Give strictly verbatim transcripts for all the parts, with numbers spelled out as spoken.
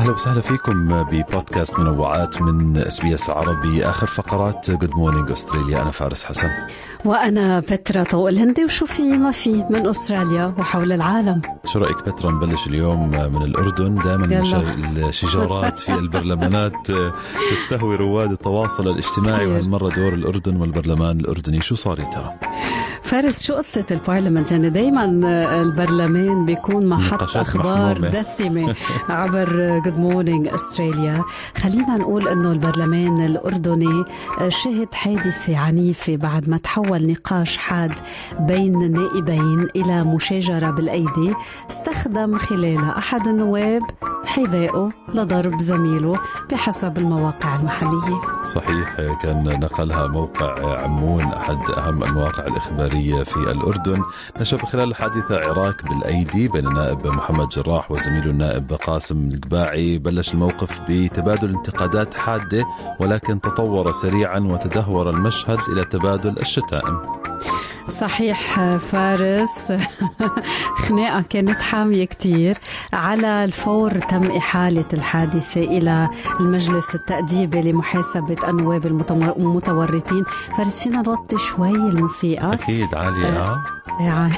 أهلا وسهلا فيكم ببودكاست منوعات من إس بي إس عربي. آخر فقرات Good Morning أستراليا. أنا فارس حسن وأنا بترا طوق الهندي، وشو في ما في من أستراليا وحول العالم. شو رأيك بترا نبلش اليوم من الأردن؟ دائما الشجارات في البرلمانات تستهوي رواد التواصل الاجتماعي، وهالمرة دور الأردن والبرلمان الأردني. شو صار يا ترى؟ فارس، شو قصة البرلمان؟ يعني دايما البرلمان بيكون محط أخبار دسمة عبر Good Morning أستراليا. خلينا نقول أنه البرلمان الأردني شهد حادثة عنيفة بعد ما تحول نقاش حاد بين النائبين إلى مشاجرة بالأيدي استخدم خلالها أحد النواب حذائه لضرب زميله بحسب المواقع المحلية. صحيح، كان نقلها موقع عمون أحد أهم المواقع الإخبارية في الأردن. نشر خلال الحادثة عراك بالأيدي بين النائب محمد جراح وزميله النائب قاسم القباعي. بلش الموقف بتبادل انتقادات حادة، ولكن تطور سريعا وتدهور المشهد إلى تبادل الشتائم. صحيح فارس، خناقة كانت حامية كتير. على الفور تم إحالة الحادثة إلى المجلس التأديبي لمحاسبة النواب المتورطين. فارس، فينا نوطي شوي الموسيقى؟ أكيد عالية. يعني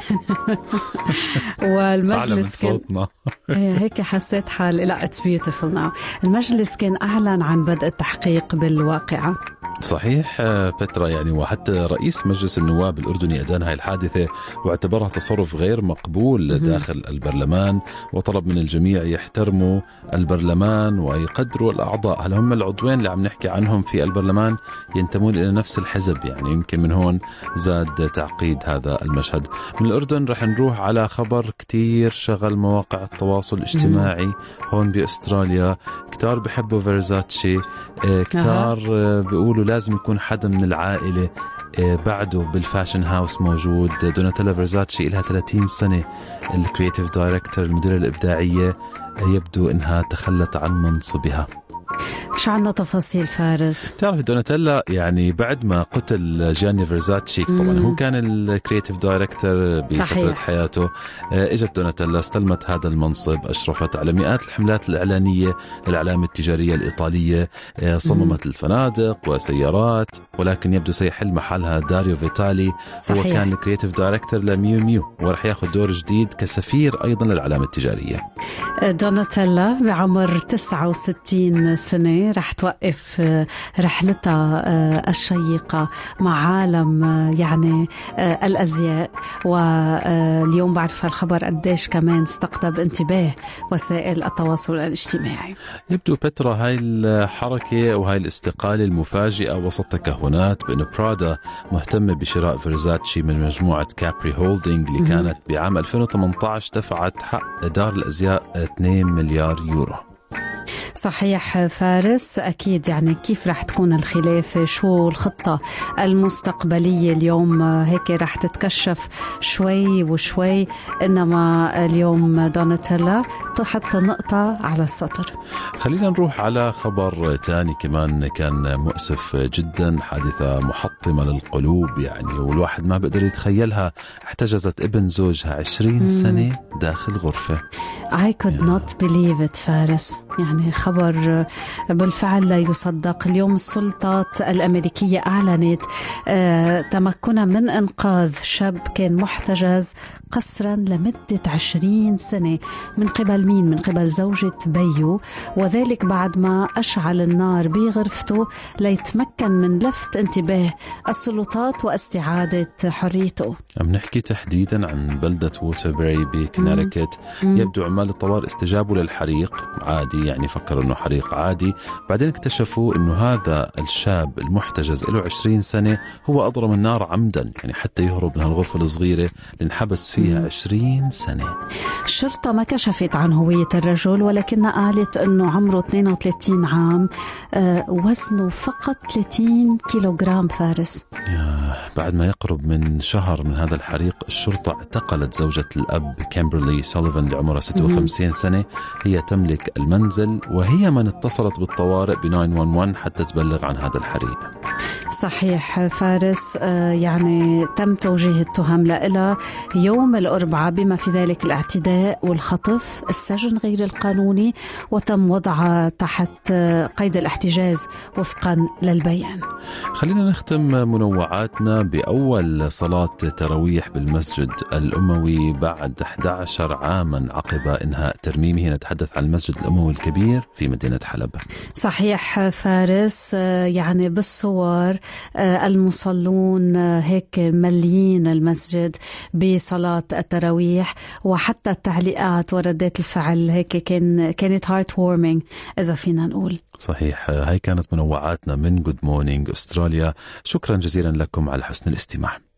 والمجلس كان هيك حسيت حالي. لا it's beautiful now. المجلس كان أعلن عن بدء التحقيق بالواقعة. صحيح بترا، يعني وحتى رئيس مجلس النواب الأردني أدان هاي الحادثة واعتبرها تصرف غير مقبول داخل البرلمان، وطلب من الجميع يحترموا البرلمان ويقدروا الأعضاء. هل هم العضوين اللي عم نحكي عنهم في البرلمان ينتمون إلى نفس الحزب؟ يعني يمكن من هون زاد تعقيد هذا المشهد. من الأردن رح نروح على خبر كتير شغل مواقع التواصل الاجتماعي هون بأستراليا. كتار بحبوا فيرزاتشي، كتار بيقولوا لازم يكون حدا من العائلة بعده بالفاشن هاوس موجود. دوناتيلا فيرزاتشي إلها ثلاثين سنة الكرياتيف دايركتور، المديرة الإبداعية، يبدو إنها تخلت عن منصبها. مش عنا تفاصيل فارس. تعرف دوناتيلا يعني بعد ما قتل جاني فيرزاتشي، طبعا هو كان الكرياتيف دايركتور بفترة صحيح. حياته اجت دوناتيلا استلمت هذا المنصب، اشرفت على مئات الحملات الإعلانية للعلامة التجارية الإيطالية، صممت الفنادق وسيارات، ولكن يبدو سيحل محلها داريو فيتالي. صحيح. هو كان الكرياتيف دايركتور لميو ميو، ورح ياخذ دور جديد كسفير ايضا للعلامة التجارية. دوناتيلا بعمر تسعة وستين سنة رح توقف رحلتها الشيقة مع عالم يعني الأزياء. واليوم بعرف الخبر قديش كمان استقطب انتباه وسائل التواصل الاجتماعي. يبدو بترا هاي الحركة وهاي الاستقالة المفاجئة وسط تكهنات بأن برادا مهتمة بشراء فيرزاتشي من مجموعة كابري هولدينج اللي كانت بعام ألفين وثمانية عشر دفعت حق دار الأزياء اثنين مليار يورو. صحيح فارس، أكيد يعني كيف رح تكون الخلافة، شو الخطة المستقبلية اليوم هيك رح تتكشف شوي وشوي. إنما اليوم دوناتيلا تحط نقطة على السطر. خلينا نروح على خبر تاني كمان كان مؤسف جدا، حادثة محطمة للقلوب يعني، والواحد ما بقدر يتخيلها. احتجزت ابن زوجها عشرين سنة داخل غرفة. I could not believe it فارس، يعني خبر بالفعل لا يصدق. اليوم السلطات الأمريكية أعلنت آه تمكنها من إنقاذ شاب كان محتجز قسرا لمدة عشرين سنة من قبل مين؟ من قبل زوجة بيو، وذلك بعد ما أشعل النار بغرفته ليتمكن من لفت انتباه السلطات واستعادة حريته. عم نحكي تحديدا عن بلدة ووتربري بكناريكت. يبدو عمال الطوارئ استجابوا للحريق عادي، يعني فكروا انه حريق عادي، بعدين اكتشفوا انه هذا الشاب المحتجز له عشرين سنة هو اضرم النار عمدا، يعني حتى يهرب من الغرفة الصغيرة اللي انحبس فيها عشرين سنة. الشرطة ما كشفت عن هوية الرجل، ولكنها قالت انه عمره اثنين وثلاثين عام، آه وزنه فقط ثلاثين كيلوغرام فارس. يا بعد ما يقرب من شهر من هذا الحريق، الشرطة اعتقلت زوجة الأب كيمبرلي سوليفان اللي عمرها ستة وخمسين سنة. هي تملك المنزل وهي من اتصلت بالطوارئ ب تسعة واحد واحد حتى تبلغ عن هذا الحريق. صحيح فارس. يعني تم توجيه التهم لها يوم الأربعاء بما في ذلك الاعتداء والخطف، السجن غير القانوني، وتم وضعها تحت قيد الاحتجاز وفقا للبيان. خلينا نختم منوعاتنا بأول صلاة تراويح بالمسجد الأموي بعد أحد عشر عاما عقب إنهاء ترميمه. نتحدث عن المسجد الأموي الكبير في مدينة حلب. صحيح فارس. يعني بالصور المصلون هيك مليين المسجد بصلاة التراويح، وحتى التعليقات وردات الفعل هيك كان كانت هارت وورمينج إذا فينا نقول. صحيح. هاي كانت منوعاتنا من جود مورنينج أستراليا. شكرا جزيلا لكم على حسن الاستماع.